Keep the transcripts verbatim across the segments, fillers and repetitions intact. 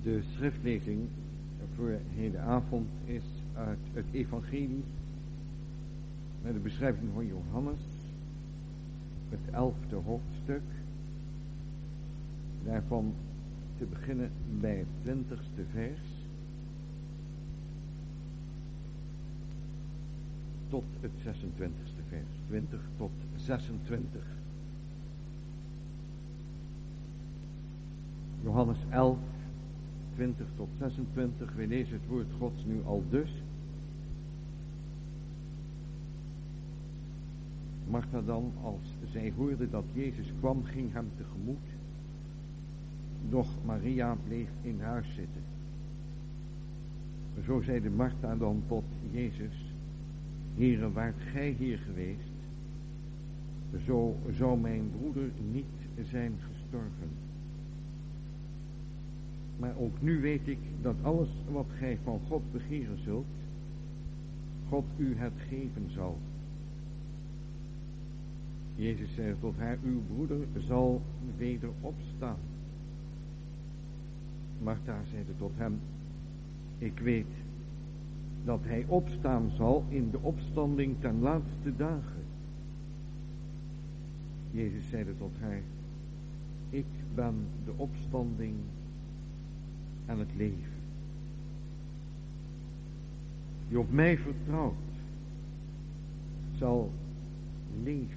De schriftlezing voor hedenavond is uit het evangelie met de beschrijving van Johannes, het elfde hoofdstuk, daarvan te beginnen bij het twintigste vers tot het zesentwintigste vers, twintig tot zesentwintig. Johannes elf, twintig tot zesentwintig, we lezen het woord Gods nu al dus. Martha dan, als zij hoorde dat Jezus kwam, ging hem tegemoet. Doch Maria bleef in huis zitten. Zo zeide Martha dan tot Jezus: Heere, waart gij hier geweest, zo zou mijn broeder niet zijn gestorven. Maar ook nu weet ik dat alles wat gij van God begeren zult, God u het geven zal. Jezus zei tot haar: uw broeder zal weder opstaan. Martha zeide tot hem: ik weet dat hij opstaan zal in de opstanding ten laatste dagen. Jezus zeide tot haar: ik ben de opstanding en het leven. Die op mij vertrouwt, zal leven.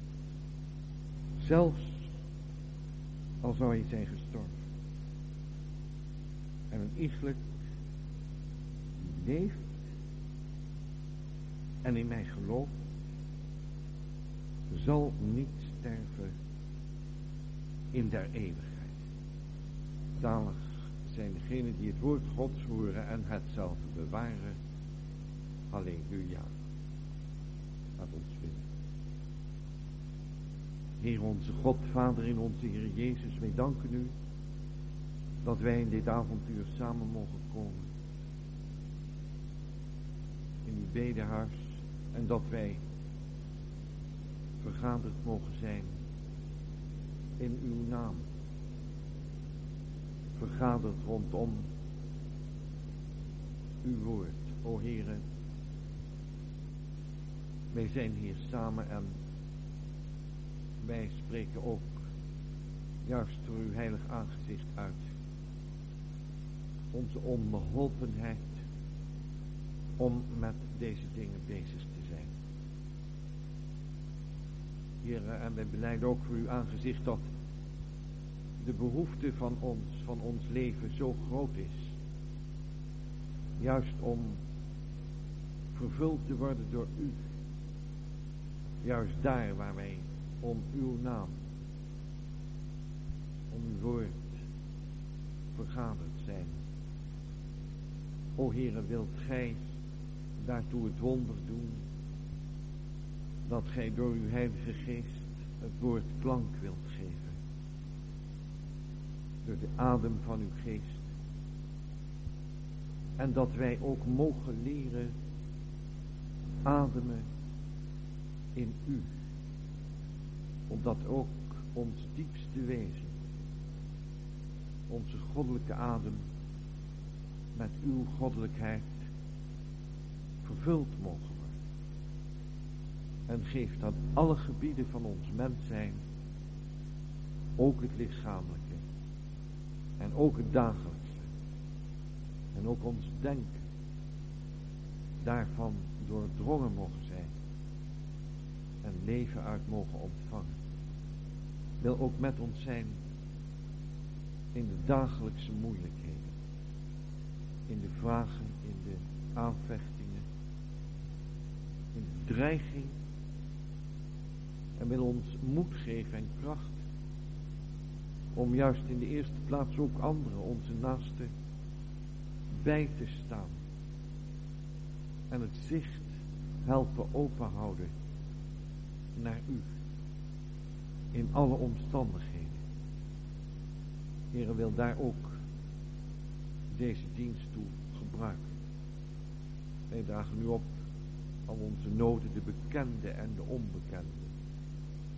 Zelfs al zou hij zijn gestorven. En een iegelijk die leeft en in mij gelooft, zal niet sterven in der eeuwigheid. Zalig zijn degenen die het woord Gods horen en het zelf bewaren. Halleluja. Laat ons bidden. Heer onze God, Vader in onze Heer Jezus, wij danken u dat wij in dit avontuur samen mogen komen. In uw bedehuis en dat wij vergaderd mogen zijn in uw naam. Vergaderd rondom uw woord, o Heere. Wij zijn hier samen en wij spreken ook juist door uw heilig aangezicht uit onze onbeholpenheid om met deze dingen bezig te zijn. Heere, en wij belijden ook voor uw aangezicht dat de behoefte van ons, van ons leven zo groot is. Juist om vervuld te worden door u. Juist daar waar wij om uw naam, om uw woord vergaderd zijn. O Heere, wilt gij daartoe het wonder doen, dat gij door uw heilige geest het woord klank wilt geven. Door de adem van uw geest. En dat wij ook mogen leren ademen in u. Omdat ook ons diepste wezen, onze goddelijke adem, met uw goddelijkheid vervuld mogen worden. En geeft dat alle gebieden van ons mens zijn, ook het lichamelijke, en ook het dagelijkse, en ook ons denken, daarvan doordrongen mogen zijn, en leven uit mogen ontvangen. Wil ook met ons zijn in de dagelijkse moeilijkheden, in de vragen, in de aanvechtingen, in de dreiging, en wil ons moed geven en kracht om juist in de eerste plaats ook anderen, onze naasten, bij te staan en het zicht helpen openhouden naar u in alle omstandigheden. Heere, wil daar ook deze dienst toe gebruiken. Wij dragen u op al onze noden, de bekende en de onbekende,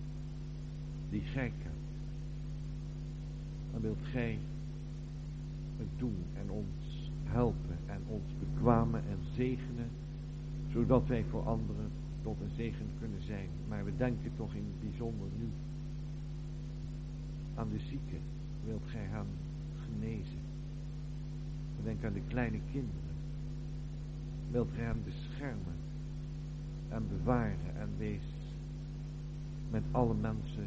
die gij kent. Dan wilt gij het doen en ons helpen en ons bekwamen en zegenen, zodat wij voor anderen tot een zegen kunnen zijn. Maar we denken toch in het bijzonder nu aan de zieken. Wilt gij hen genezen? We denken aan de kleine kinderen. Wilt gij hen beschermen en bewaren en wees met alle mensen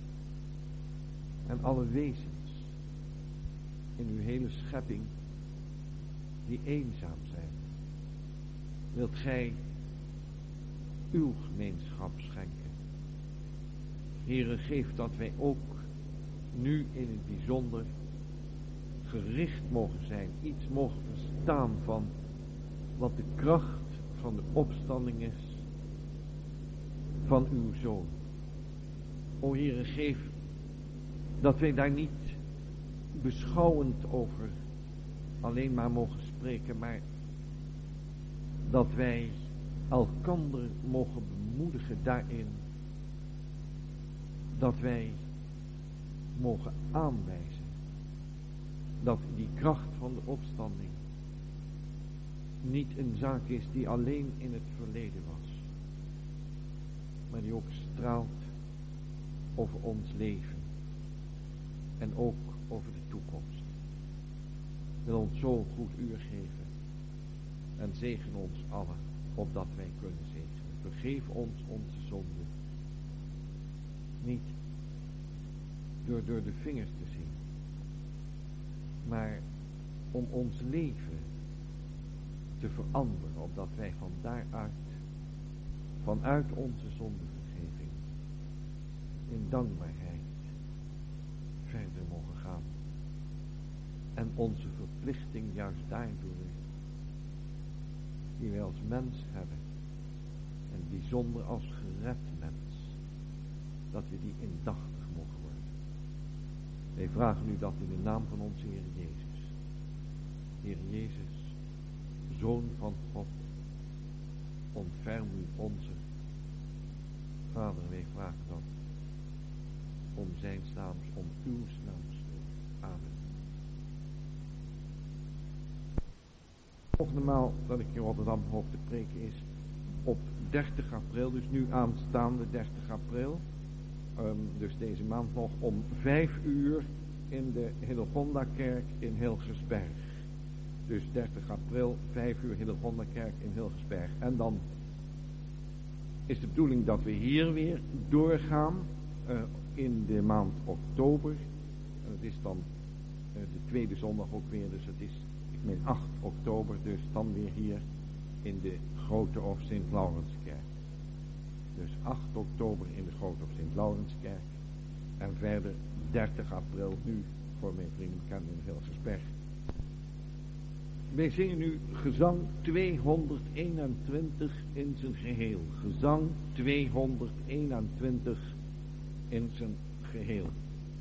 en alle wezens in uw hele schepping die eenzaam zijn. Wilt gij uw gemeenschap schenken? Heere, geef dat wij ook nu in het bijzonder gericht mogen zijn, iets mogen verstaan van wat de kracht van de opstanding is van uw Zoon. O Heere, geef dat wij daar niet beschouwend over alleen maar mogen spreken, maar dat wij elkander mogen bemoedigen daarin, dat wij mogen aanwijzen dat die kracht van de opstanding niet een zaak is die alleen in het verleden was, maar die ook straalt over ons leven en ook over de toekomst. Wil ons zo goed uur geven en zegen ons allen, opdat wij kunnen zegenen. Vergeef ons onze zonden, niet door door de vingers te zien, maar om ons leven te veranderen, opdat wij van daaruit, vanuit onze zondevergeving, in dankbaarheid verder mogen gaan. En onze verplichting juist daardoor, die wij als mens hebben, en bijzonder als gered mens, dat we die indachtig mogen worden. Wij vragen u dat in de naam van onze Heer Jezus. Heer Jezus, Zoon van God, ontferm u onze. Vader, wij vragen dat om zijn naams, om uw naams. Amen. Volgende maal dat ik in Rotterdam hoop te preken is op dertig april, dus nu aanstaande dertig april, um, dus deze maand nog om vijf uur in de Hillegonda-kerk in Hilgersberg. Dus dertig april, vijf uur Hillegonda-kerk in Hilgersberg. En dan is de bedoeling dat we hier weer doorgaan uh, in de maand oktober. En het is dan uh, de tweede zondag ook weer, dus het is, ik meen acht oktober, dus dan weer hier in de Grote of Sint-Laurenskerk. Dus acht oktober in de Grote of Sint-Laurenskerk. En verder dertig april nu voor mijn vrienden bekend in Hilgersberg. Wij zingen nu gezang tweehonderdeenentwintig in zijn geheel. Gezang tweehonderdeenentwintig in zijn geheel.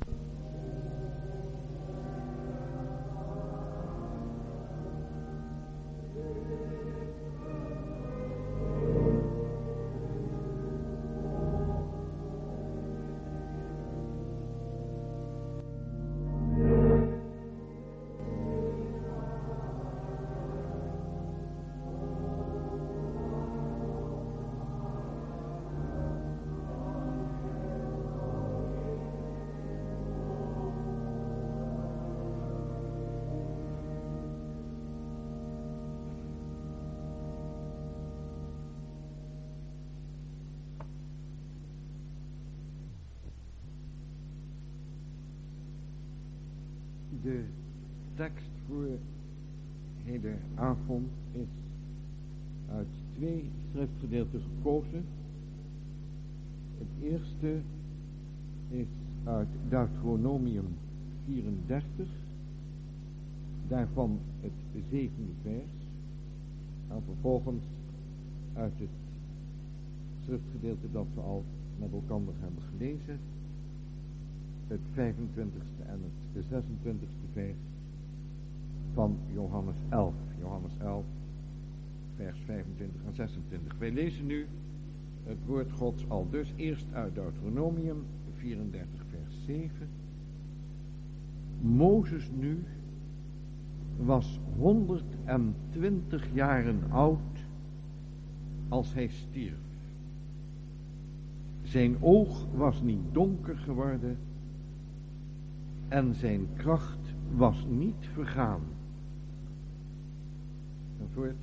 De tekst voor hedenavond is uit twee schriftgedeelten gekozen. Het eerste is uit Deuteronomium vierendertig, daarvan het zevende vers. En vervolgens uit het schriftgedeelte dat we al met elkaar hebben gelezen, het vijfentwintigste en het zesentwintigste vers van Johannes elf. Johannes elf, vers vijfentwintig en zesentwintig. Wij lezen nu het woord Gods al dus eerst uit Deuteronomium vierendertig, vers zeven. Mozes nu was honderdtwintig jaren oud als hij stierf. Zijn oog was niet donker geworden en zijn kracht was niet vergaan. En voort.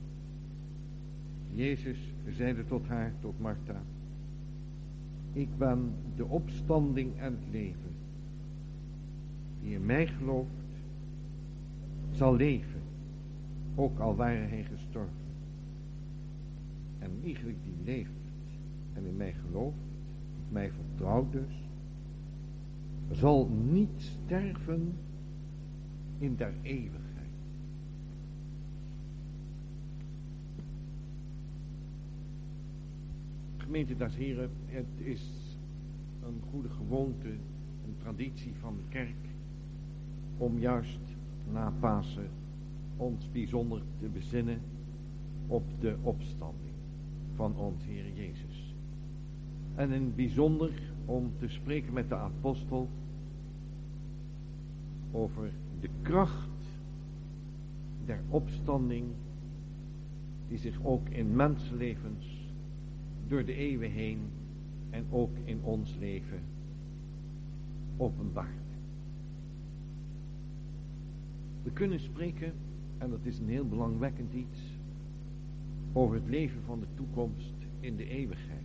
Jezus zeide tot haar, tot Martha: ik ben de opstanding en het leven. Die in mij gelooft, zal leven, ook al ware hij gestorven. En iegelijk die leeft en in mij gelooft, mij vertrouwt dus, zal niet sterven in der eeuwigheid. Gemeente des Heren, het is een goede gewoonte, een traditie van de kerk, om juist na Pasen ons bijzonder te bezinnen op de opstanding van ons Heer Jezus. En in het bijzonder om te spreken met de apostel over de kracht der opstanding die zich ook in mensenlevens door de eeuwen heen en ook in ons leven openbaart. We kunnen spreken, en dat is een heel belangwekkend iets, over het leven van de toekomst in de eeuwigheid.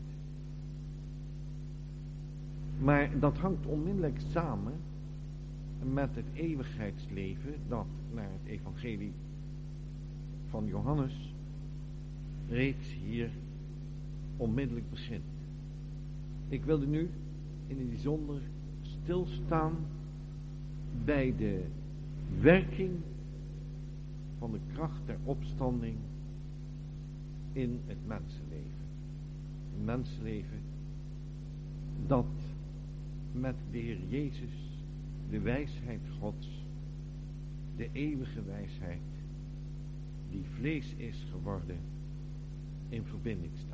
Maar dat hangt onmiddellijk samen met het eeuwigheidsleven dat naar het evangelie van Johannes reeds hier onmiddellijk begint. Ik wilde nu in het bijzonder stilstaan bij de werking van de kracht der opstanding in het mensenleven. Een mensenleven dat met de Heer Jezus, de wijsheid Gods, de eeuwige wijsheid, die vlees is geworden, in verbinding staat.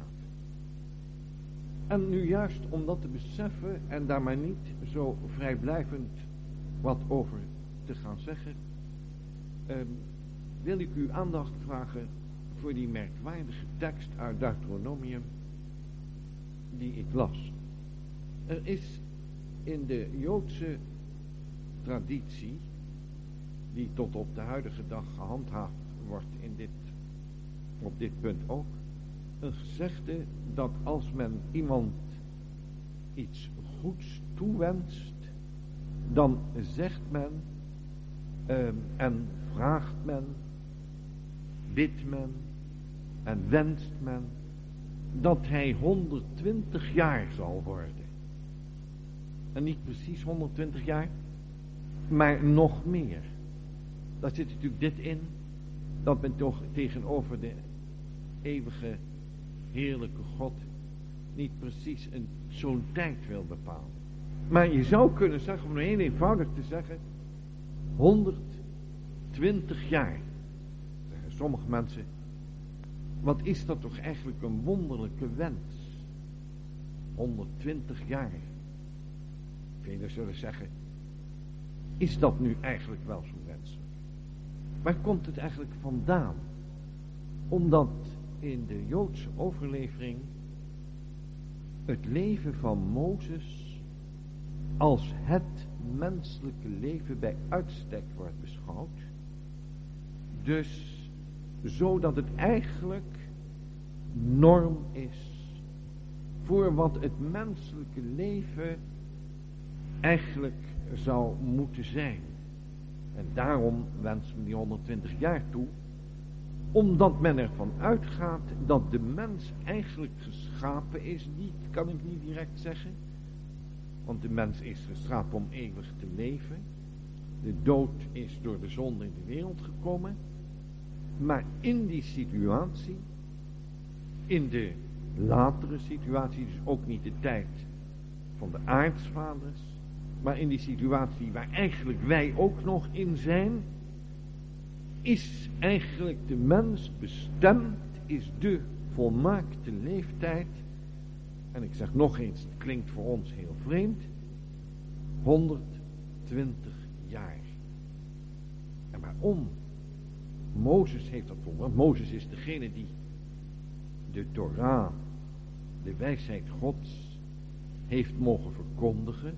En nu juist om dat te beseffen en daar maar niet zo vrijblijvend wat over te gaan zeggen, um, wil ik uw aandacht vragen voor die merkwaardige tekst uit Deuteronomium die ik las. Er is in de Joodse traditie, die tot op de huidige dag gehandhaafd wordt in dit, op dit punt ook, een gezegde dat als men iemand iets goeds toewenst, dan zegt men um, en vraagt men, bidt men en wenst men dat hij honderdtwintig jaar zal worden. En niet precies honderdtwintig jaar, maar nog meer. Daar zit natuurlijk dit in, dat men toch tegenover de eeuwige heerlijke God niet precies een, zo'n tijd wil bepalen. Maar je zou kunnen zeggen, om heel eenvoudig te zeggen, honderdtwintig jaar. Zeggen sommige mensen, wat is dat toch eigenlijk een wonderlijke wens? honderdtwintig jaar. Velen zullen zeggen, is dat nu eigenlijk wel zo wenselijk? Waar komt het eigenlijk vandaan? Omdat in de Joodse overlevering het leven van Mozes als het menselijke leven bij uitstek wordt beschouwd. Dus zodat het eigenlijk norm is voor wat het menselijke leven eigenlijk zou moeten zijn. En daarom wenst men die honderdtwintig jaar toe, omdat men ervan uitgaat dat de mens eigenlijk geschapen is. Niet, kan ik niet direct zeggen, want de mens is geschapen om eeuwig te leven. De dood is door de zonde in de wereld gekomen. Maar in die situatie, in de latere situatie, dus ook niet de tijd van de aartsvaders, maar in die situatie waar eigenlijk wij ook nog in zijn, is eigenlijk de mens bestemd, is de volmaakte leeftijd, en ik zeg nog eens, het klinkt voor ons heel vreemd, honderdtwintig jaar. En waarom Mozes heeft dat volbracht. Mozes is degene die de Torah, de wijsheid Gods, heeft mogen verkondigen.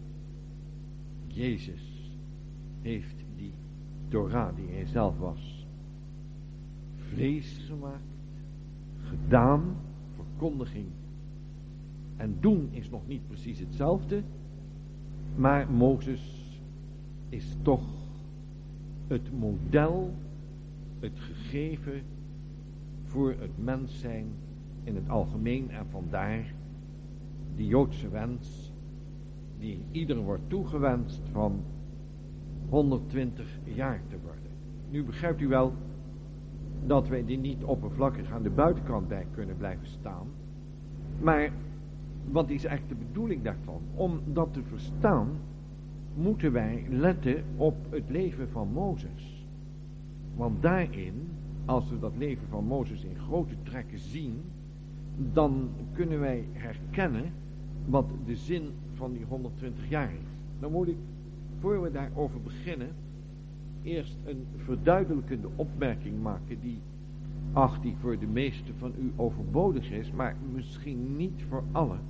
Jezus heeft die Torah, die hij zelf was, vlees gemaakt, gedaan, verkondiging. En doen is nog niet precies hetzelfde, maar Mozes is toch het model, het gegeven voor het mens zijn in het algemeen, en vandaar die Joodse wens die ieder wordt toegewenst van honderdtwintig jaar te worden. Nu begrijpt u wel dat wij die niet oppervlakkig aan de buitenkant bij kunnen blijven staan, maar wat is eigenlijk de bedoeling daarvan? Om dat te verstaan moeten wij letten op het leven van Mozes. Want daarin, als we dat leven van Mozes in grote trekken zien, dan kunnen wij herkennen wat de zin van die honderdtwintig jaar is. Dan moet ik, voor we daarover beginnen, eerst een verduidelijkende opmerking maken die, ach, die voor de meesten van u overbodig is, maar misschien niet voor allen.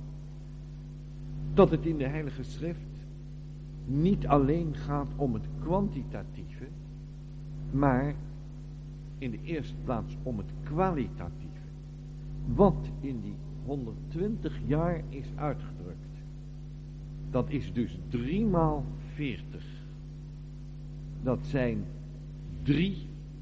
Dat het in de Heilige Schrift niet alleen gaat om het kwantitatieve, maar in de eerste plaats om het kwalitatieve. Wat in die honderdtwintig jaar is uitgedrukt, dat is dus drie maal veertig. Dat zijn drie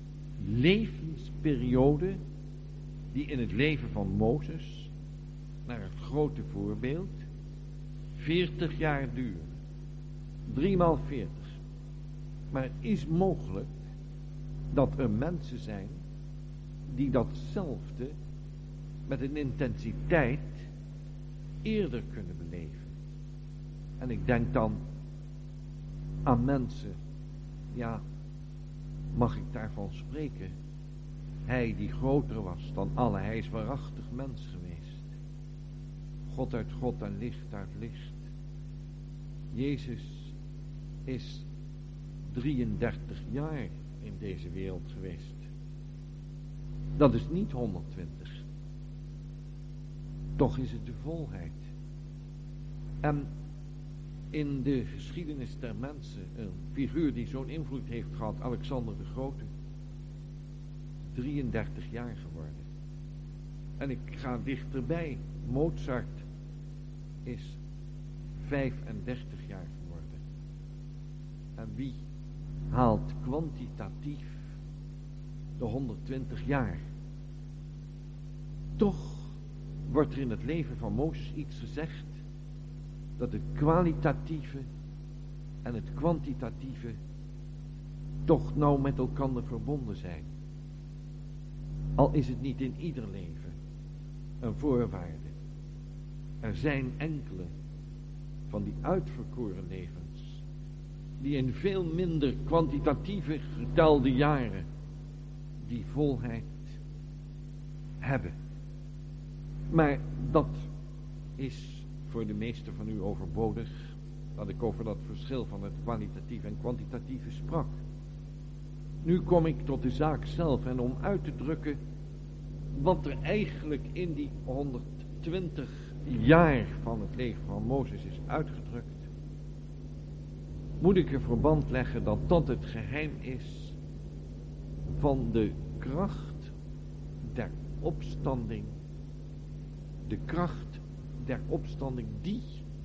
levensperioden die in het leven van Mozes, naar het grote voorbeeld, veertig jaar duren. Drie maal veertig. Maar het is mogelijk dat er mensen zijn die datzelfde met een intensiteit eerder kunnen beleven. En ik denk dan aan mensen, ja, mag ik daarvan spreken? Hij die groter was dan alle, hij is waarachtig mens geweest. God uit God en licht uit licht. Jezus is drieëndertig jaar in deze wereld geweest. Dat is niet honderdtwintig. Toch is het de volheid. En in de geschiedenis der mensen, een figuur die zo'n invloed heeft gehad, Alexander de Grote, drieëndertig jaar geworden. En ik ga dichterbij, Mozart is vijfendertig jaar geworden. En wie haalt kwantitatief de honderdtwintig jaar? Toch wordt er in het leven van Mozes iets gezegd dat het kwalitatieve en het kwantitatieve toch nauw met elkaar verbonden zijn. Al is het niet in ieder leven een voorwaarde. Er zijn enkele van die uitverkoren levens die in veel minder kwantitatieve getelde jaren die volheid hebben. Maar dat is voor de meesten van u overbodig, dat ik over dat verschil van het kwalitatieve en kwantitatieve sprak. Nu kom ik tot de zaak zelf, en om uit te drukken wat er eigenlijk in die honderdtwintig jaar van het leven van Mozes is uitgedrukt, moet ik een verband leggen dat dat het geheim is van de kracht der opstanding, de kracht der opstanding die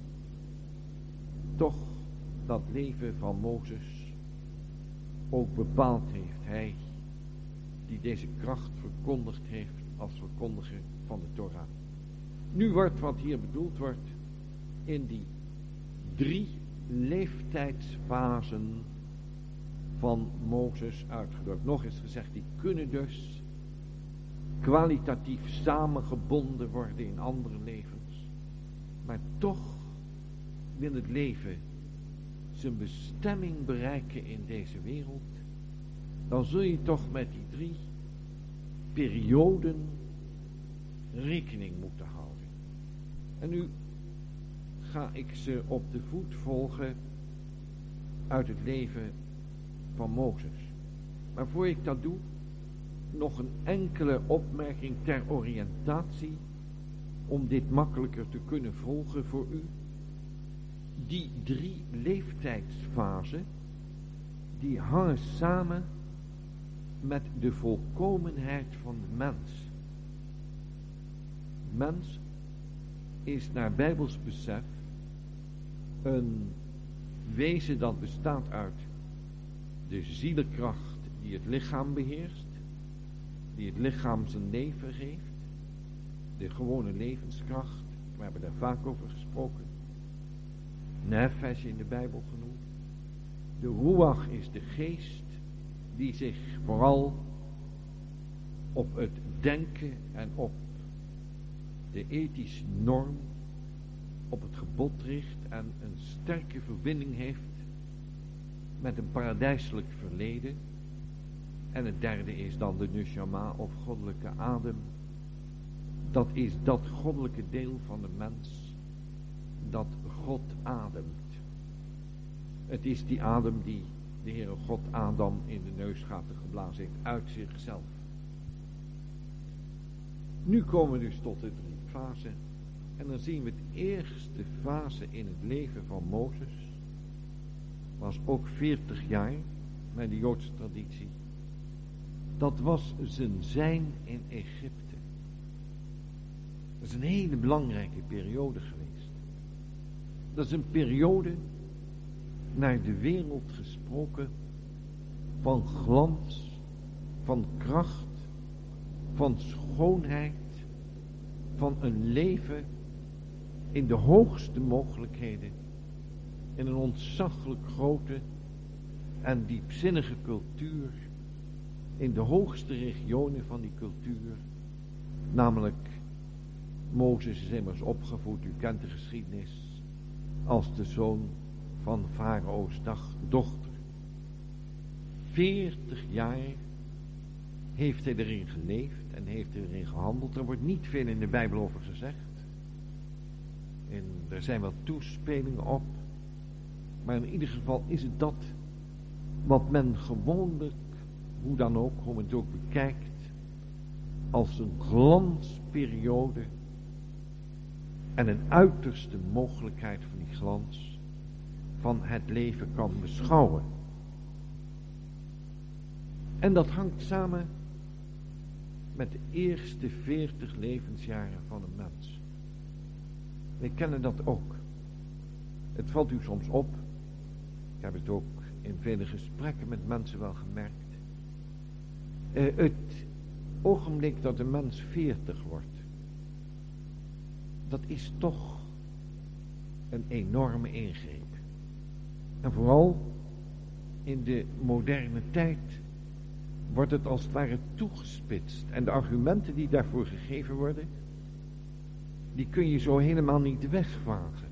toch dat leven van Mozes ook bepaald heeft. Hij die deze kracht verkondigd heeft als verkondiger van de Torah. Nu wordt wat hier bedoeld wordt in die drie leeftijdsfasen van Mozes uitgedrukt. Nog eens gezegd, die kunnen dus kwalitatief samengebonden worden in andere levens. Maar toch wil het leven zijn bestemming bereiken in deze wereld. Dan zul je toch met die drie perioden rekening moeten houden. En nu ga ik ze op de voet volgen uit het leven van Mozes. Maar voor ik dat doe, nog een enkele opmerking ter oriëntatie, om dit makkelijker te kunnen volgen voor u. Die drie leeftijdsfasen, die hangen samen met de volkomenheid van de mens. Mens is naar Bijbels besef een wezen dat bestaat uit de zielekracht die het lichaam beheerst, die het lichaam zijn leven geeft, de gewone levenskracht, we hebben daar vaak over gesproken, nefesh in de Bijbel genoemd. De ruach is de geest die zich vooral op het denken en op de ethische norm, op het gebod richt en een sterke verbinding heeft met een paradijselijk verleden. En het derde is dan de neshama of goddelijke adem. Dat is dat goddelijke deel van de mens dat God ademt. Het is die adem die de Heere God Adam in de neusgaten geblazen heeft uit zichzelf. Nu komen we dus tot de drie fasen. En dan zien we het eerste fase in het leven van Mozes. Was ook veertig jaar met de Joodse traditie. Dat was zijn zijn in Egypte. Dat is een hele belangrijke periode geweest. Dat is een periode, naar de wereld gesproken, van glans, van kracht, van schoonheid, van een leven in de hoogste mogelijkheden, in een ontzaglijk grote en diepzinnige cultuur, in de hoogste regionen van die cultuur, namelijk Mozes is immers opgevoed, u kent de geschiedenis, als de zoon van Farao's dochter. Veertig jaar heeft hij erin geleefd en heeft hij erin gehandeld. Er wordt niet veel in de Bijbel over gezegd. En er zijn wel toespelingen op. Maar in ieder geval is het dat wat men gewoonlijk, hoe dan ook, hoe men het ook bekijkt, als een glansperiode en een uiterste mogelijkheid van die glans van het leven kan beschouwen. En dat hangt samen met de eerste veertig levensjaren van een mens. We kennen dat ook. Het valt u soms op. Ik heb het ook in vele gesprekken met mensen wel gemerkt. Uh, het ogenblik dat een mens veertig wordt, dat is toch een enorme ingreep. En vooral in de moderne tijd wordt het als het ware toegespitst. En de argumenten die daarvoor gegeven worden, die kun je zo helemaal niet wegvagen.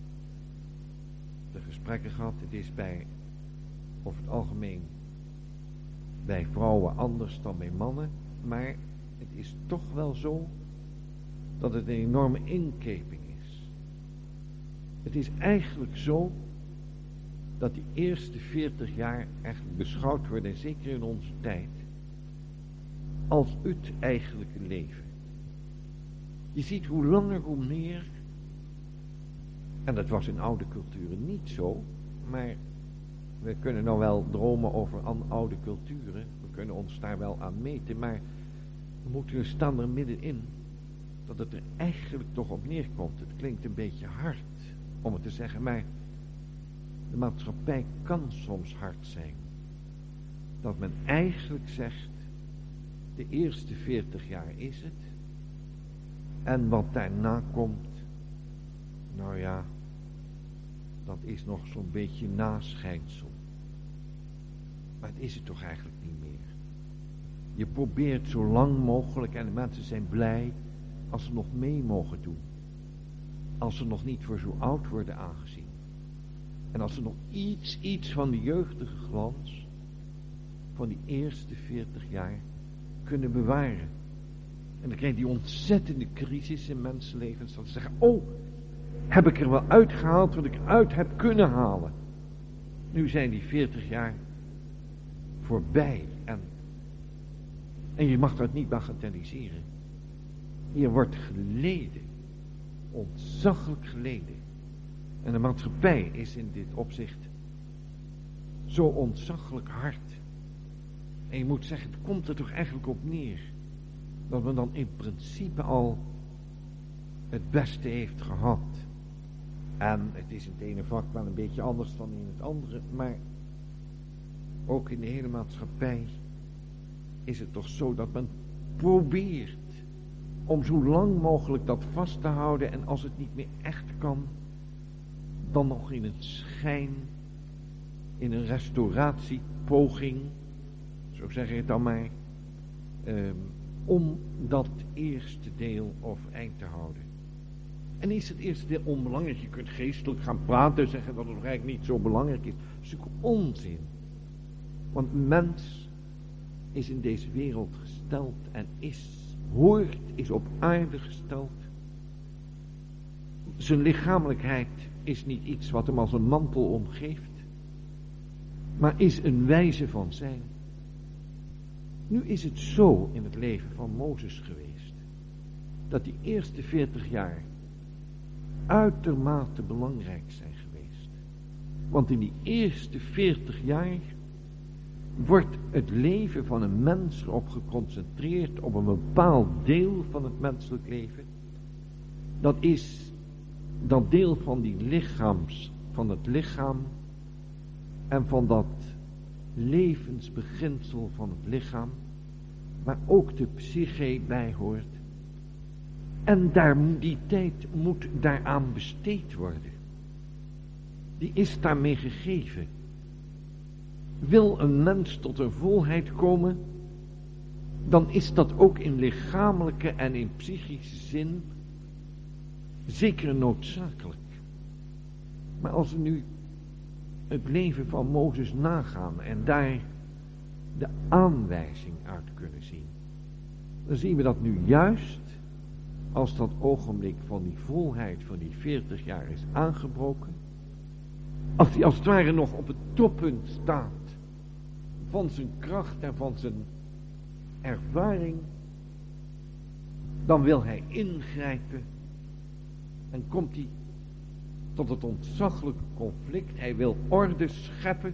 De gesprekken gehad, het is bij, over het algemeen, bij vrouwen anders dan bij mannen. Maar het is toch wel zo dat het een enorme inkeping is. Het is eigenlijk zo dat die eerste veertig jaar eigenlijk beschouwd worden, en zeker in onze tijd, als het eigenlijke leven. Je ziet hoe langer hoe meer, en dat was in oude culturen niet zo, maar we kunnen nou wel dromen over oude culturen, we kunnen ons daar wel aan meten, maar we moeten staan er middenin dat het er eigenlijk toch op neerkomt. Het klinkt een beetje hard om het te zeggen, maar de maatschappij kan soms hard zijn. Dat men eigenlijk zegt, de eerste veertig jaar is het. En wat daarna komt, nou ja, dat is nog zo'n beetje naschijnsel. Maar het is het toch eigenlijk niet meer. Je probeert zo lang mogelijk, en de mensen zijn blij als ze nog mee mogen doen. Als ze nog niet voor zo oud worden aangezien. En als ze nog iets, iets van de jeugdige glans van die eerste veertig jaar kunnen bewaren. En dan krijg je die ontzettende crisis in mensenlevens. Dat ze zeggen, oh, heb ik er wel uitgehaald wat ik eruit heb kunnen halen. Nu zijn die veertig jaar voorbij. En En je mag dat niet bagatelliseren. Hier wordt geleden. Ontzaglijk geleden. En de maatschappij is in dit opzicht zo ontzaglijk hard. En je moet zeggen, het komt er toch eigenlijk op neer dat men dan in principe al het beste heeft gehad. En het is in het ene vak wel een beetje anders dan in het andere, maar ook in de hele maatschappij is het toch zo dat men probeert om zo lang mogelijk dat vast te houden, en als het niet meer echt kan, dan nog in een schijn, in een restauratiepoging, zo zeg ik het dan maar, um, om dat eerste deel overeind te houden. En is het eerste deel onbelangrijk? Je kunt geestelijk gaan praten en zeggen dat het nog eigenlijk niet zo belangrijk is. Dat is natuurlijk onzin. Want mens is in deze wereld gesteld en is, hoort, is op aarde gesteld. Zijn lichamelijkheid is niet iets wat hem als een mantel omgeeft, maar is een wijze van zijn. Nu is het zo in het leven van Mozes geweest, dat die eerste veertig jaar uitermate belangrijk zijn geweest. Want in die eerste veertig jaar wordt het leven van een mens erop geconcentreerd op een bepaald deel van het menselijk leven. Dat is dat deel van die lichaams, van het lichaam en van dat levensbeginsel van het lichaam, waar ook de psyche bij hoort. En daar, die tijd moet daaraan besteed worden. Die is daarmee gegeven. Wil een mens tot een volheid komen, dan is dat ook in lichamelijke en in psychische zin zeker noodzakelijk. Maar als we nu het leven van Mozes nagaan en daar de aanwijzing uit kunnen zien, dan zien we dat nu juist als dat ogenblik van die volheid van die veertig jaar is aangebroken, als hij als het ware nog op het toppunt staat van zijn kracht en van zijn ervaring, dan wil hij ingrijpen en komt hij tot het ontzaglijke conflict. Hij wil orde scheppen.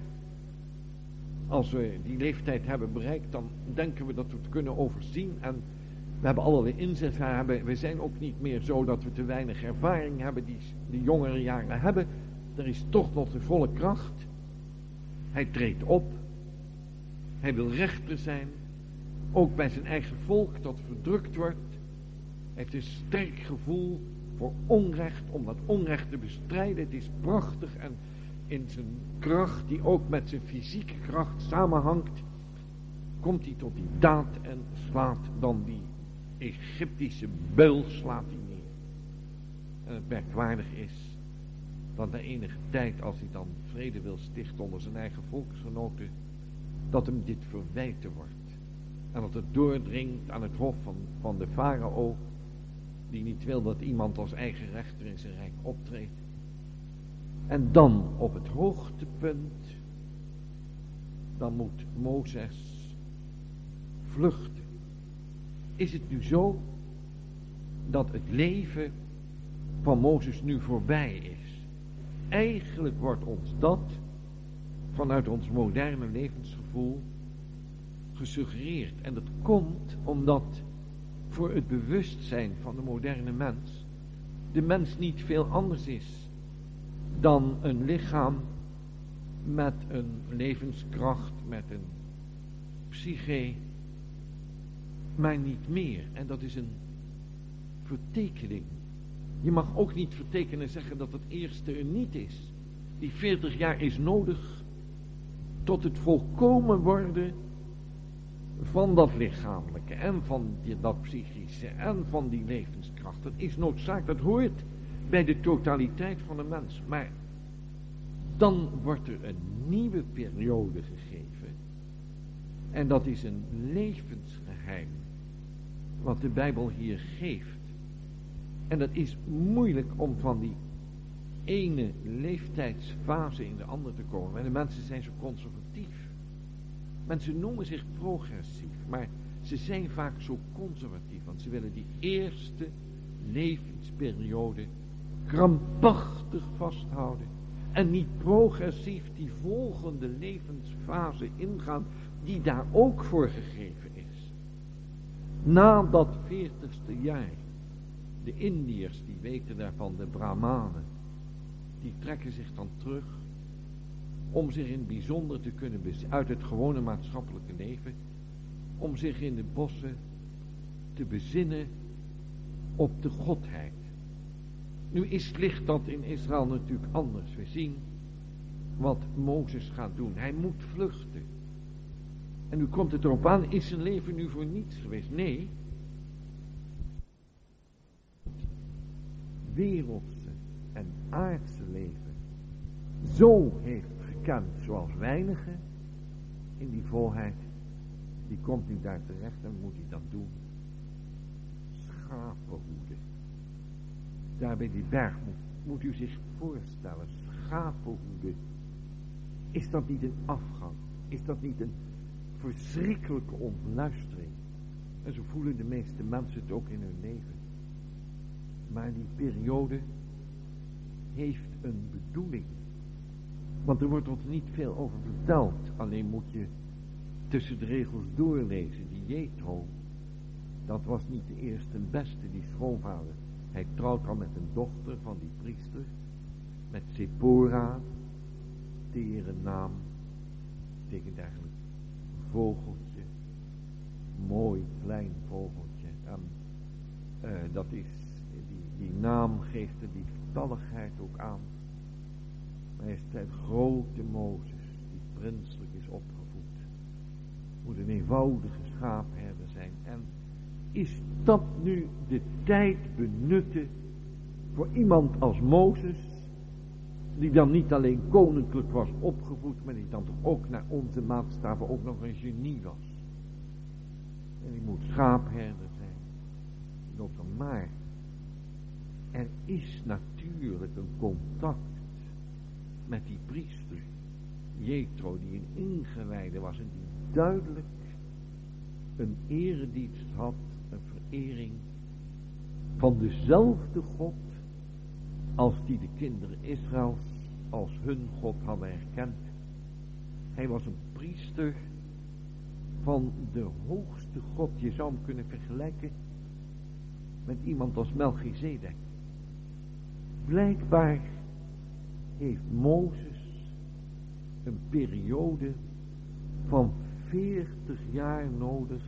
Als we die leeftijd hebben bereikt, dan denken we dat we het kunnen overzien en we hebben allerlei inzet. We, hebben, we zijn ook niet meer zo dat we te weinig ervaring hebben die de jongere jaren hebben. Er is toch nog de volle kracht. Hij treedt op. Hij wil rechter zijn. Ook bij zijn eigen volk dat verdrukt wordt. Hij heeft een sterk gevoel voor onrecht, om dat onrecht te bestrijden. Het is prachtig en in zijn kracht, die ook met zijn fysieke kracht samenhangt, komt hij tot die daad en slaat dan die Egyptische beul slaat hij neer. En het merkwaardig is dat na enige tijd, als hij dan vrede wil stichten onder zijn eigen volksgenoten, dat hem dit verwijten wordt. En dat het doordringt aan het hof van, van de farao, die niet wil dat iemand als eigen rechter in zijn rijk optreedt. En dan op het hoogtepunt, dan moet Mozes vluchten. Is het nu zo dat het leven van Mozes nu voorbij is? Eigenlijk wordt ons dat vanuit ons moderne levensgevoel gesuggereerd. En dat komt omdat voor het bewustzijn van de moderne mens de mens niet veel anders is dan een lichaam met een levenskracht, met een psyche, maar niet meer. En dat is een vertekening. Je mag ook niet vertekenen en zeggen dat het eerste er niet is. Die veertig jaar is nodig tot het volkomen worden van dat lichamelijke en van die, dat psychische en van die levenskracht. Dat is noodzaak, dat hoort bij de totaliteit van de mens. Maar dan wordt er een nieuwe periode gegeven. En dat is een levensgeheim wat de Bijbel hier geeft. En dat is moeilijk om van die ene leeftijdsfase in de andere te komen. Maar de mensen zijn zo conservatief. Mensen noemen zich progressief, maar Ze zijn vaak zo conservatief, want ze willen die eerste levensperiode krampachtig vasthouden. En niet progressief die volgende levensfase ingaan, die daar ook voor gegeven is. Na dat veertigste jaar, de Indiërs, die weten daarvan, de Brahmanen, die trekken zich dan terug om zich in het bijzonder te kunnen bezinnen, uit het gewone maatschappelijke leven, om zich in de bossen te bezinnen op de Godheid. Nu is, ligt dat in Israël natuurlijk anders. We zien wat Mozes gaat doen. Hij moet vluchten. En nu komt het erop aan, is zijn leven nu voor niets geweest? Nee. Wereldse en aardse leven zo heeft gekend zoals weinigen in die volheid, die komt nu daar terecht en moet hij dan doen? Schapenhoeden. Daar bij die berg moet, moet u zich voorstellen, schapenhoeden. Is dat niet een afgang? Is dat niet een verschrikkelijke ontluistering? En zo voelen de meeste mensen het ook in hun leven. Maar die periode heeft een bedoeling. Want er wordt ons niet veel over verteld. Alleen moet je tussen de regels doorlezen. Die Jethro, dat was niet de eerste en beste, die schoonvader. Hij trouwt al met een dochter van die priester. Met Sephora. Tere naam. Betekent eigenlijk vogeltje. Mooi klein vogeltje. En uh, dat is, die, die naam geeft er die vertalligheid ook aan. Maar hij is de grote Mozes, die prinselijk is opgevoed. Moet een eenvoudige schaapherder zijn. En is dat nu de tijd benutten voor iemand als Mozes, die dan niet alleen koninklijk was opgevoed, maar die dan toch ook naar onze maatstaven ook nog een genie was. En die moet schaapherder zijn. Maar er is natuurlijk een contact met die priester, Jethro, die een ingewijde was en die duidelijk een eredienst had, een verering van dezelfde God als die de kinderen Israëls als hun God hadden erkend. Hij was een priester van de hoogste God. Je zou hem kunnen vergelijken met iemand als Melchizedek. Blijkbaar heeft Mozes een periode van veertig jaar nodig,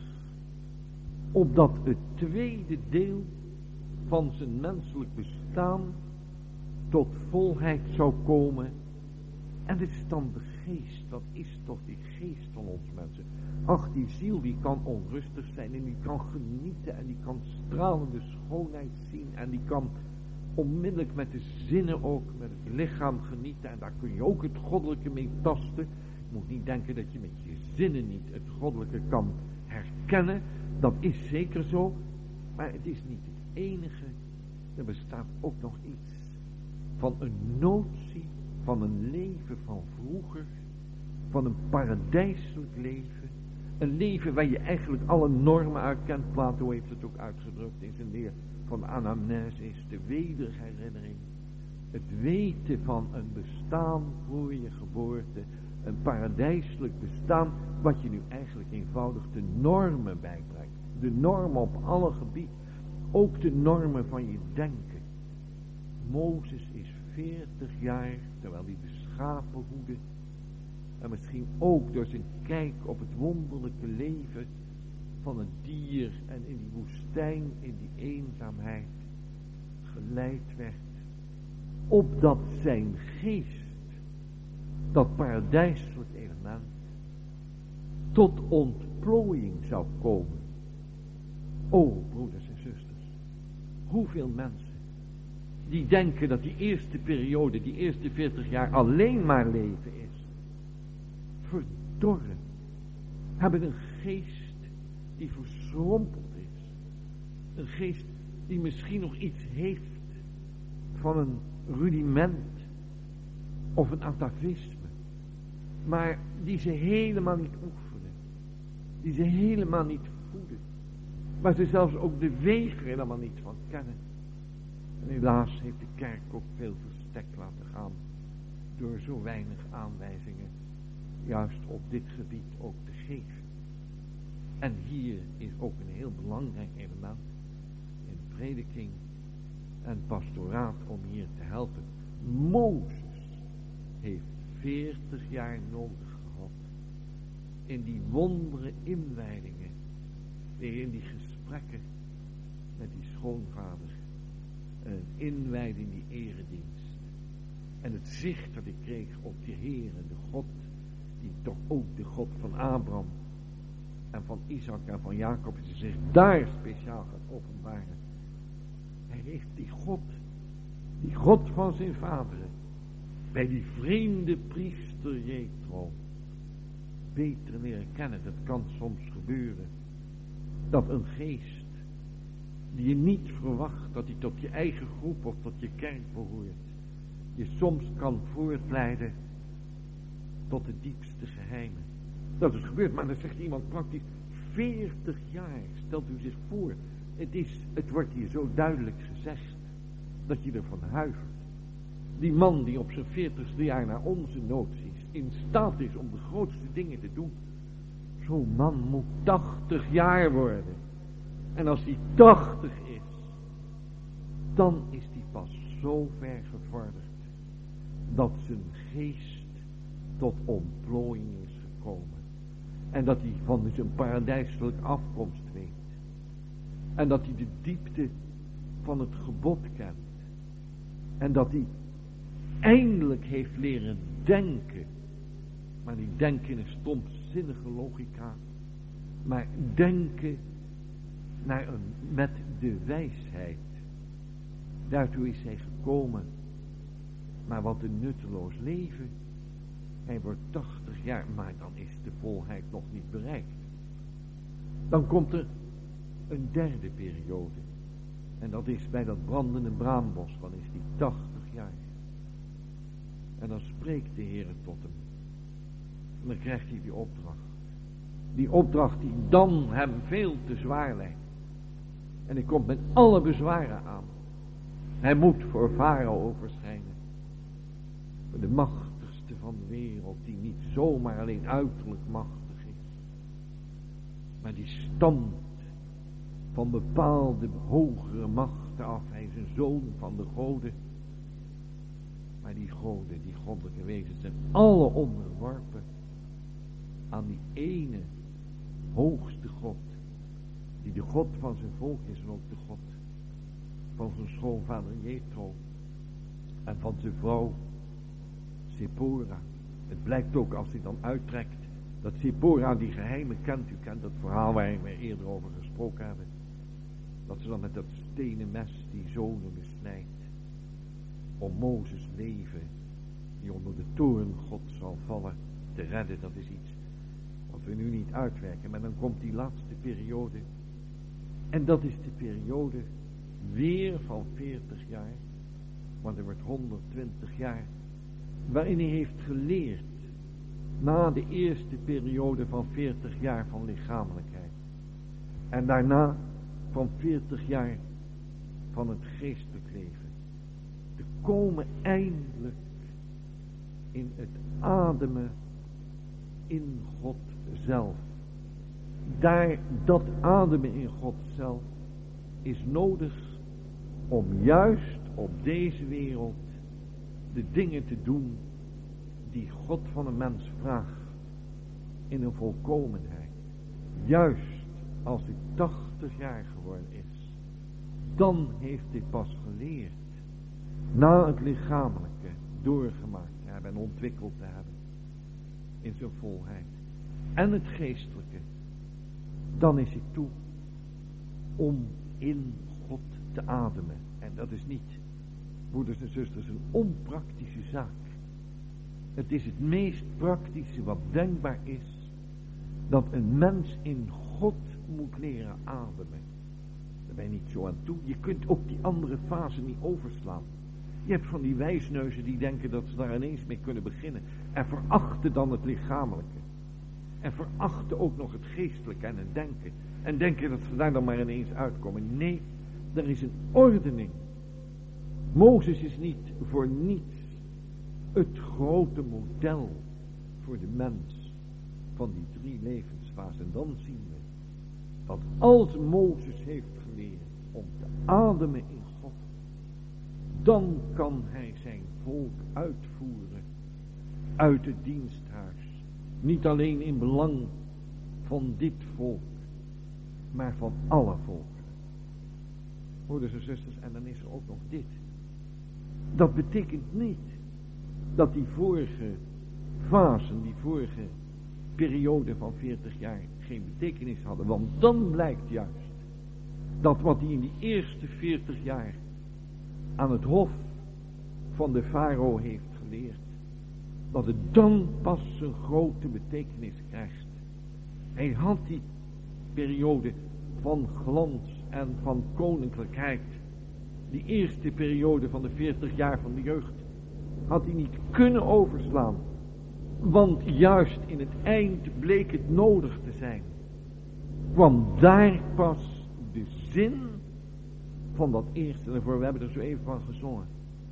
opdat het tweede deel van zijn menselijk bestaan tot volheid zou komen. En het is dan de geest. Wat is toch die geest van ons mensen? Ach, die ziel die kan onrustig zijn en die kan genieten en die kan stralende schoonheid zien en die kan onmiddellijk met de zinnen ook, met het lichaam genieten en daar kun je ook het goddelijke mee tasten. Je moet niet denken dat je met je zinnen niet het goddelijke kan herkennen. Dat is zeker zo, maar het is niet het enige. Er bestaat ook nog iets van een notie, van een leven van vroeger, van een paradijselijk leven. Een leven waar je eigenlijk alle normen uitkent. Plato heeft het ook uitgedrukt in zijn leer van de anamnese, is de wederherinnering. Het weten van een bestaan voor je geboorte, een paradijselijk bestaan, wat je nu eigenlijk eenvoudig de normen bijbrengt. De normen op alle gebieden, ook de normen van je denken. Mozes is veertig jaar, terwijl hij de schapen hoedde, en misschien ook door zijn kijk op het wonderlijke leven van een dier en in die woestijn, in die eenzaamheid, geleid werd, opdat zijn geest, dat paradijselijk element, tot ontplooiing zou komen. O, broeders en zusters, hoeveel mensen die denken dat die eerste periode, die eerste veertig jaar alleen maar leven is, verdorren, hebben een geest die verschrompeld is. Een geest die misschien nog iets heeft van een rudiment of een atavisme, maar die ze helemaal niet oefenen, die ze helemaal niet voeden. Waar ze zelfs ook de wegen helemaal niet van kennen. En helaas heeft de kerk ook veel verstek laten gaan. Door zo weinig aanwijzingen. Juist op dit gebied ook te geven. En hier is ook een heel belangrijk element. In prediking en pastoraat om hier te helpen. Mozes heeft veertig jaar nodig gehad. In die wondere inwijdingen. Weer in die gesprekken met die schoonvader. Een inwijding die eredienst. En het zicht dat ik kreeg op de Heer en de God. Die toch ook de God van Abraham. En van Isaac en van Jacob. Die zich daar speciaal gaat openbaren. Hij heeft die God. Die God van zijn vaderen. Bij die vreemde priester Jethro. Beter leren kennen. Dat kan soms gebeuren. Dat een geest. Die je niet verwacht. Dat hij tot je eigen groep of tot je kerk behoort. Je soms kan voortleiden. Tot de diepste geheimen. Dat is gebeurd. Maar dan zegt iemand praktisch. veertig jaar. Stelt u zich voor. Het, is, het wordt hier zo duidelijk gezegd. Dat je ervan huivert. Die man die op zijn veertigste jaar naar onze noties in staat is om de grootste dingen te doen. Zo'n man moet tachtig jaar worden. En als hij tachtig is, dan is hij pas zo ver gevorderd. Dat zijn geest tot ontplooiing is gekomen. En dat hij van zijn paradijselijke afkomst weet. En dat hij de diepte van het gebod kent. En dat hij eindelijk heeft leren denken. Maar niet denken in een stomzinnige logica. Maar denken naar een, met de wijsheid. Daartoe is hij gekomen. Maar wat een nutteloos leven. Hij wordt tachtig jaar, maar dan is de volheid nog niet bereikt. Dan komt er een derde periode. En dat is bij dat brandende braambos. Dan is hij tachtig jaar. En dan spreekt de Heer tot hem. En dan krijgt hij die opdracht. Die opdracht die dan hem veel te zwaar lijkt. En hij komt met alle bezwaren aan. Hij moet voor Farao verschijnen. Voor de machtigste van de wereld. Die niet zomaar alleen uiterlijk machtig is. Maar die stamt van bepaalde hogere machten af. Hij is een zoon van de goden. Maar die goden, die goddelijke wezens zijn alle onderworpen aan die ene hoogste God. Die de God van zijn volk is en ook de God van zijn schoonvader Jethro. En van zijn vrouw Sephora. Het blijkt ook als hij dan uittrekt dat Sephora die geheimen kent. U kent dat verhaal waar we eerder over gesproken hebben. Dat ze dan met dat stenen mes die zonen besnijdt. Om Mozes leven, die onder de toorn God zal vallen, te redden. Dat is iets wat we nu niet uitwerken. Maar dan komt die laatste periode. En dat is de periode weer van veertig jaar. Want er wordt honderdtwintig jaar. Waarin hij heeft geleerd. Na de eerste periode van veertig jaar van lichamelijkheid. En daarna van veertig jaar van het geestelijk leven. Te komen eindelijk in het ademen in God zelf. Daar, dat ademen in God zelf is nodig om juist op deze wereld de dingen te doen die God van een mens vraagt in een volkomenheid. Juist als hij tachtig jaar geworden is, dan heeft hij pas geleerd na het lichamelijke doorgemaakt te hebben en ontwikkeld te hebben in zijn volheid. En het geestelijke. Dan is hij toe om in God te ademen. En dat is niet, broeders en zusters, een onpraktische zaak. Het is het meest praktische wat denkbaar is. Dat een mens in God moet leren ademen. Daar ben je niet zo aan toe. Je kunt ook die andere fase niet overslaan. Je hebt van die wijsneuzen die denken dat ze daar ineens mee kunnen beginnen. En verachten dan het lichamelijke. En verachten ook nog het geestelijke en het denken. En denken dat ze daar dan maar ineens uitkomen. Nee, er is een ordening. Mozes is niet voor niets het grote model voor de mens van die drie levensfasen. En dan zien we dat als Mozes heeft geleerd om te ademen in God, dan kan hij zijn volk uitvoeren uit het diensthuis. Niet alleen in belang van dit volk, maar van alle volken. Broeders en zusters, en dan is er ook nog dit. Dat betekent niet dat die vorige fasen, die vorige periode van veertig jaar geen betekenis hadden. Want dan blijkt juist dat wat hij in die eerste veertig jaar aan het hof van de farao heeft geleerd, dat het dan pas een grote betekenis krijgt. Hij had die periode van glans en van koninklijkheid, die eerste periode van de veertig jaar van de jeugd, had hij niet kunnen overslaan. Want juist in het eind bleek het nodig te zijn. Want daar pas de zin van dat eerste, en voor we hebben er zo even van gezongen.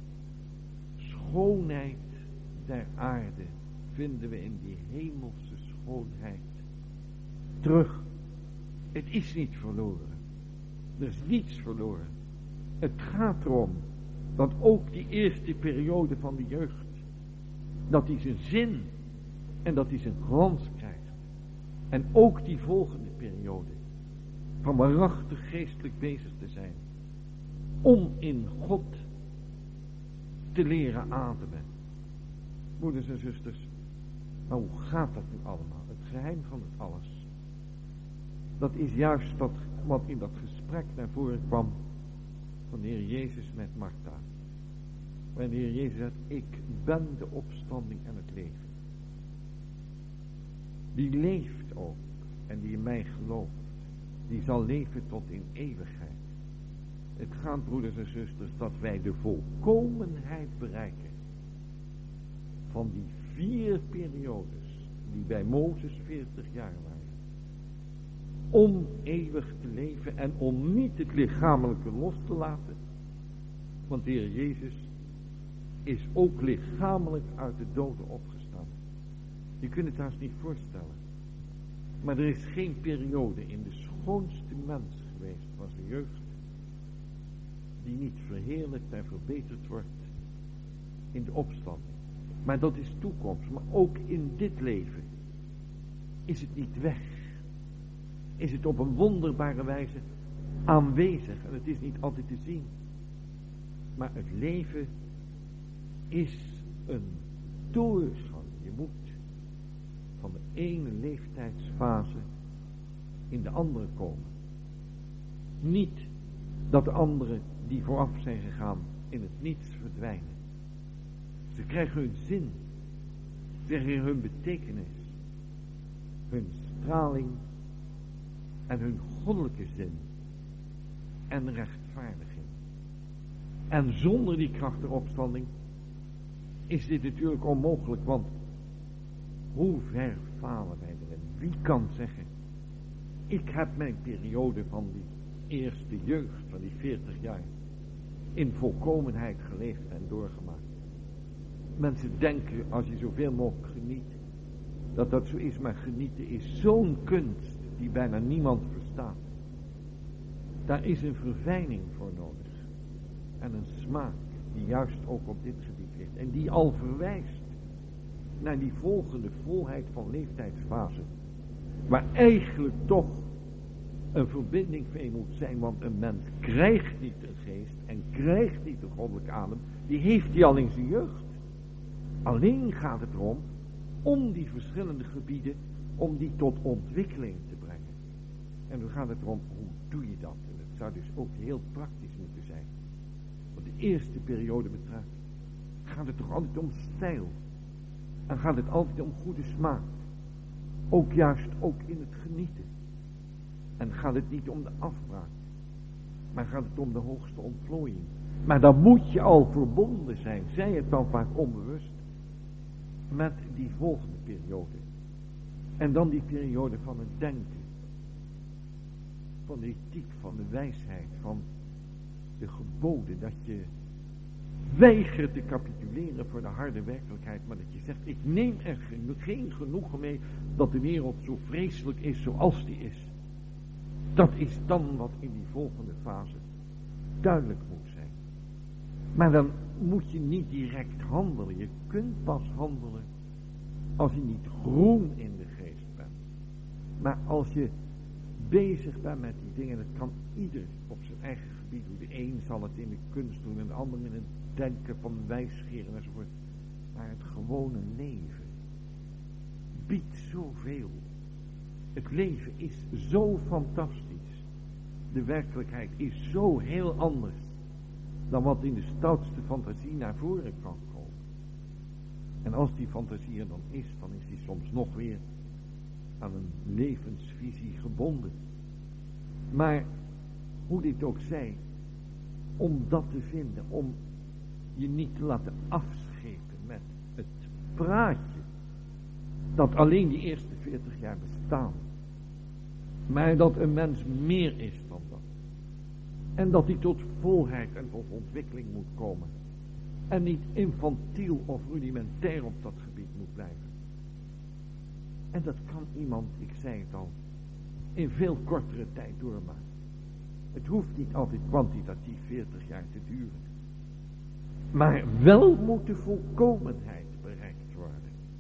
Schoonheid der aarde vinden we in die hemelse schoonheid terug. Het is niet verloren. Er is niets verloren. Het gaat erom dat ook die eerste periode van de jeugd, dat die zijn zin en dat die zijn glans krijgt. En ook die volgende periode van waarachtig geestelijk bezig te zijn, om in God te leren ademen. Moeders en zusters, maar hoe gaat dat nu allemaal? Het geheim van het alles, dat is juist dat wat in dat gesprek naar voren kwam van de Heer Jezus met Martha. Waarin de Heer Jezus zegt, ik ben de opstanding en het leven. Die leeft ook en die in mij gelooft, die zal leven tot in eeuwigheid. Het gaat, broeders en zusters, dat wij de volkomenheid bereiken van die vier periodes die bij Mozes veertig jaar waren. Om eeuwig te leven en om niet het lichamelijke los te laten. Want de Heer Jezus is ook lichamelijk uit de doden opgestaan. Je kunt het haast niet voorstellen. Maar er is geen periode in de schoonste mens geweest van zijn jeugd die niet verheerlijkt en verbeterd wordt in de opstanding. Maar dat is toekomst. Maar ook in dit leven is het niet weg. Is het op een wonderbare wijze aanwezig. En het is niet altijd te zien. Maar het leven is een doorgang. Je moet van de ene leeftijdsfase in de andere komen. Niet dat de anderen die vooraf zijn gegaan in het niets verdwijnen. Ze krijgen hun zin. Ze krijgen hun betekenis. Hun straling. En hun goddelijke zin. En rechtvaardiging. En zonder die kracht der opstanding is dit natuurlijk onmogelijk. Want hoe ver falen wij erin? Wie kan zeggen, ik heb mijn periode van die eerste jeugd, van die veertig jaar, in volkomenheid geleefd en doorgemaakt. Mensen denken, als je zoveel mogelijk geniet, dat dat zo is, maar genieten is zo'n kunst die bijna niemand verstaat. Daar is een verfijning voor nodig. En een smaak die juist ook op dit gebied ligt. En die al verwijst naar die volgende volheid van leeftijdsfase. Waar eigenlijk toch een verbinding mee moet zijn. Want een mens krijgt niet een geest en krijgt niet een goddelijke adem. Die heeft die al in zijn jeugd. Alleen gaat het erom om die verschillende gebieden, om die tot ontwikkeling te brengen. En dan gaat het erom, hoe doe je dat? En het zou dus ook heel praktisch moeten zijn. Wat de eerste periode betreft, gaat het toch altijd om stijl. En gaat het altijd om goede smaak. Ook juist ook in het genieten. En gaat het niet om de afbraak. Maar gaat het om de hoogste ontplooiing. Maar dan moet je al verbonden zijn, zij het dan vaak onbewust, met die volgende periode. En dan die periode van het denken. Van de ethiek, van de wijsheid, van de geboden. Dat je weigert te capituleren voor de harde werkelijkheid. Maar dat je zegt, ik neem er geen genoegen mee dat de wereld zo vreselijk is zoals die is. Dat is dan wat in die volgende fase duidelijk moet zijn. Maar dan moet je niet direct handelen. Je kunt pas handelen als je niet groen in de geest bent. Maar als je bezig bent met die dingen, dat kan ieder op zijn eigen gebied doen. De een zal het in de kunst doen en de ander in het denken van wijsscheren enzovoort. Maar het gewone leven biedt zoveel. Het leven is zo fantastisch. De werkelijkheid is zo heel anders dan wat in de stoutste fantasie naar voren kan komen. En als die fantasie er dan is, dan is die soms nog weer aan een levensvisie gebonden. Maar hoe dit ook zij, om dat te vinden, om je niet te laten afschepen met het praatje dat alleen die eerste veertig jaar bestaan, maar dat een mens meer is dan dat. En dat hij tot volheid en tot ontwikkeling moet komen. En niet infantiel of rudimentair op dat gebied moet blijven. En dat kan iemand, ik zei het al, in veel kortere tijd doormaken. Het hoeft niet altijd kwantitatief veertig jaar te duren. Maar wel moet de volkomenheid bereikt worden.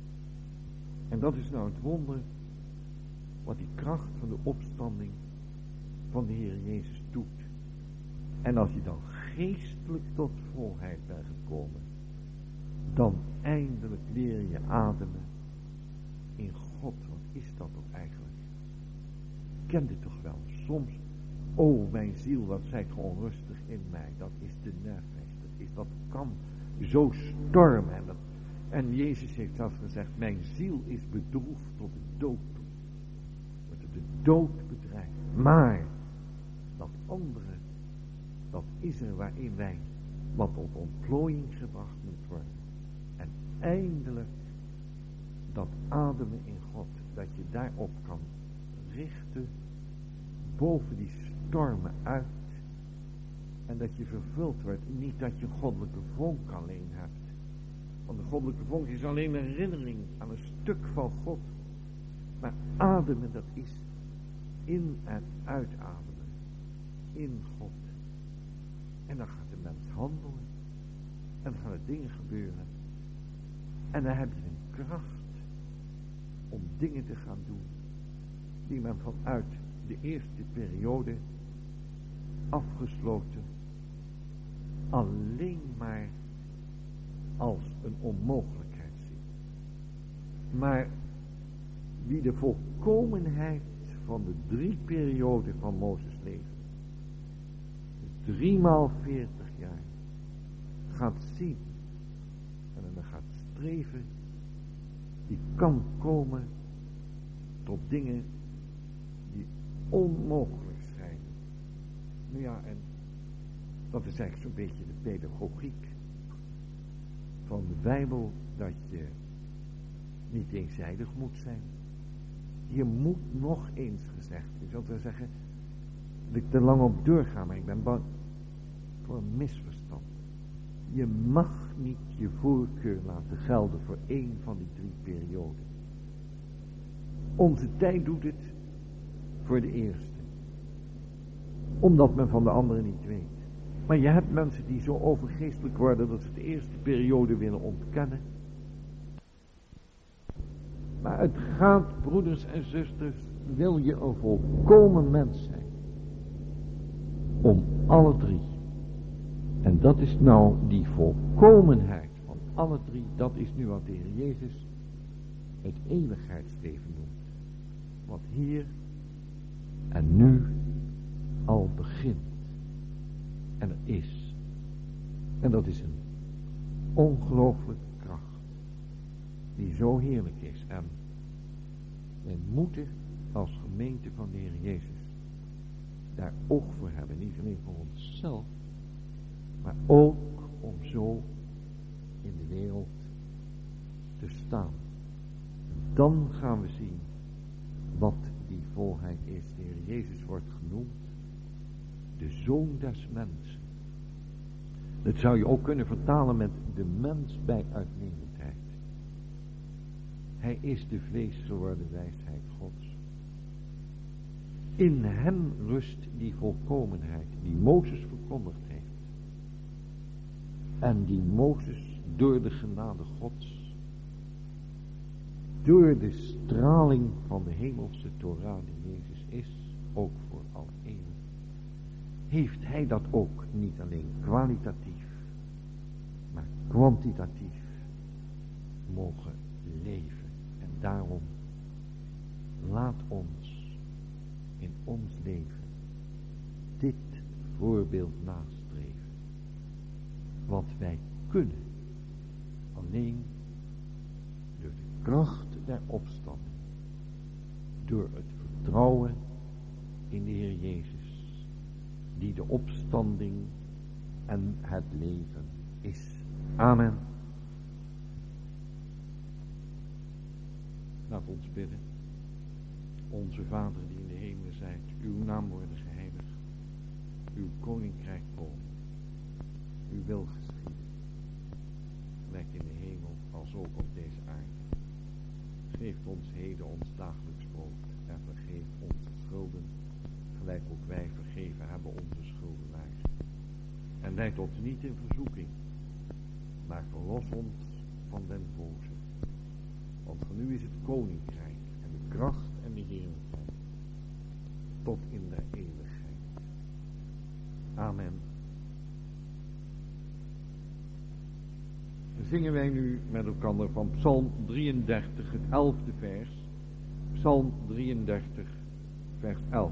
En dat is nou het wonder wat die kracht van de opstanding van de Heer Jezus doet. En als je dan geestelijk tot volheid bent gekomen, dan eindelijk leer je ademen in God. Wat is dat toch eigenlijk? Kent het toch wel? Soms, oh mijn ziel, wat zijt ge onrustig in mij. Dat is de nerves. Dat, is, dat kan zo stormen. En, dat, en Jezus heeft zelfs gezegd, mijn ziel is bedroefd tot de dood toe. Wordt de dood bedreigd. Maar dat andere, dat is er waarin wij wat tot ontplooiing gebracht moet worden. En eindelijk dat ademen in God, dat je daarop kan richten boven die stormen uit. En dat je vervuld wordt, niet dat je goddelijke vonk alleen hebt. Want de goddelijke vonk is alleen een herinnering aan een stuk van God. Maar ademen, dat is in- en uitademen. In God. En dan gaat de mens handelen. En dan gaan er dingen gebeuren. En dan heb je een kracht om dingen te gaan doen die men vanuit de eerste periode afgesloten alleen maar als een onmogelijkheid ziet. Maar wie de volkomenheid van de drie perioden van Mozes leven, driemaal veertig jaar, gaat zien en dan gaat streven, die kan komen tot dingen die onmogelijk zijn. Nou ja, en dat is eigenlijk zo'n beetje de pedagogiek van de Bijbel, dat je niet eenzijdig moet zijn. Je moet nog eens gezegd, je zult wel zeggen dat ik er lang op doorga, maar ik ben bang voor een misverstand. Je mag niet je voorkeur laten gelden voor één van die drie perioden. Onze tijd doet het voor de eerste. Omdat men van de andere niet weet. Maar je hebt mensen die zo overgeestelijk worden dat ze de eerste periode willen ontkennen. Maar het gaat, broeders en zusters, wil je een volkomen mens zijn. Om alle drie. En dat is nou die volkomenheid van alle drie. Dat is nu wat de Heer Jezus het eeuwigheidsleven noemt. Wat hier en nu al begint. En er is. En dat is een ongelooflijke kracht. Die zo heerlijk is. En wij moeten als gemeente van de Heer Jezus daar oog voor hebben. Niet alleen voor onszelf. Maar ook om zo in de wereld te staan. Dan gaan we zien is de Heer Jezus wordt genoemd de Zoon des mensen. Dat zou je ook kunnen vertalen met de mens bij uitnemendheid. Hij is de vlees geworden wijsheid Gods. In hem rust die volkomenheid die Mozes verkondigd heeft. En die Mozes door de genade Gods, door de straling van de hemelse Torah die Jezus is, ook voor alle eeuwen, heeft hij dat ook niet alleen kwalitatief, maar kwantitatief mogen leven. En daarom laat ons in ons leven dit voorbeeld nastreven. Want wij kunnen alleen door de kracht der opstanding, door het vertrouwen in de Heer Jezus, die de opstanding en het leven is. Amen. Laat ons bidden. Onze Vader die in de hemelen zijt, uw naam worden geheiligd, uw koninkrijk komen, uw wil geschieden, gelijk in de hemel als ook op deze aarde. Geef ons heden ons dagelijks brood en vergeef onze schulden, gelijk ook wij vergeven hebben onze schuldenaars. En leid ons niet in verzoeking, maar verlos ons van den boze. Want van u is het koninkrijk en de kracht en de heerlijkheid tot in de eeuwigheid. Amen. Dan zingen wij nu met elkaar van Psalm drieëndertig, het elfde vers. Psalm drieëndertig, vers elf.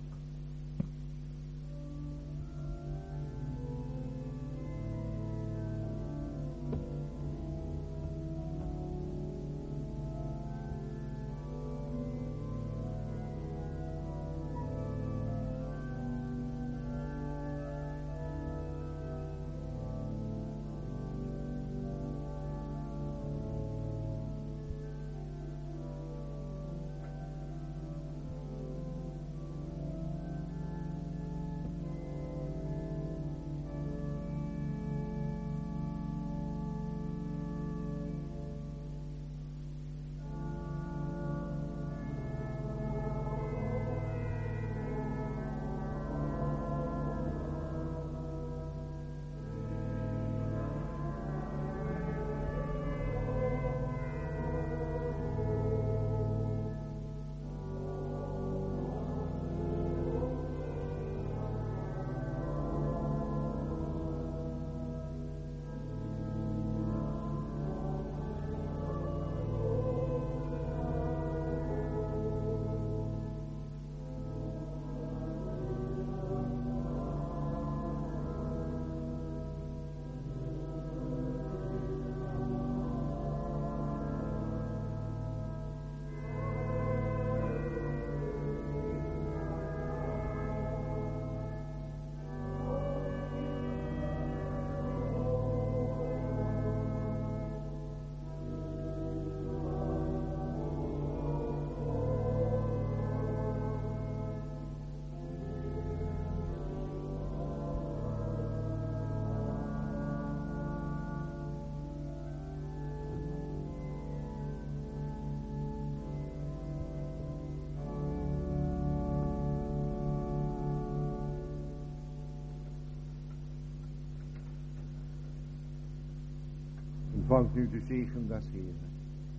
Ontvangt nu de zegen des Heeren,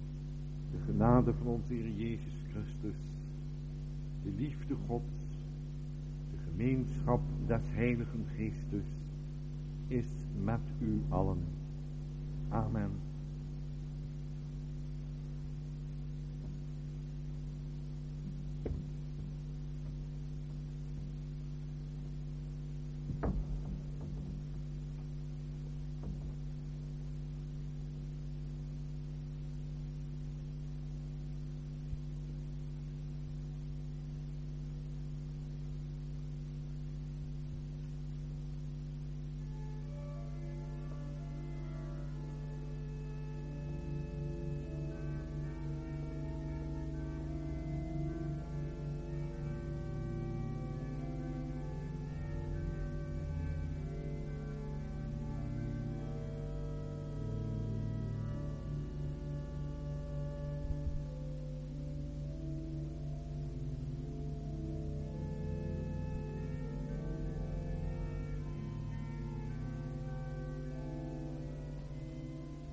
de genade van onze Heer Jezus Christus, de liefde Gods, de gemeenschap des Heiligen Geestes is met u allen. Amen.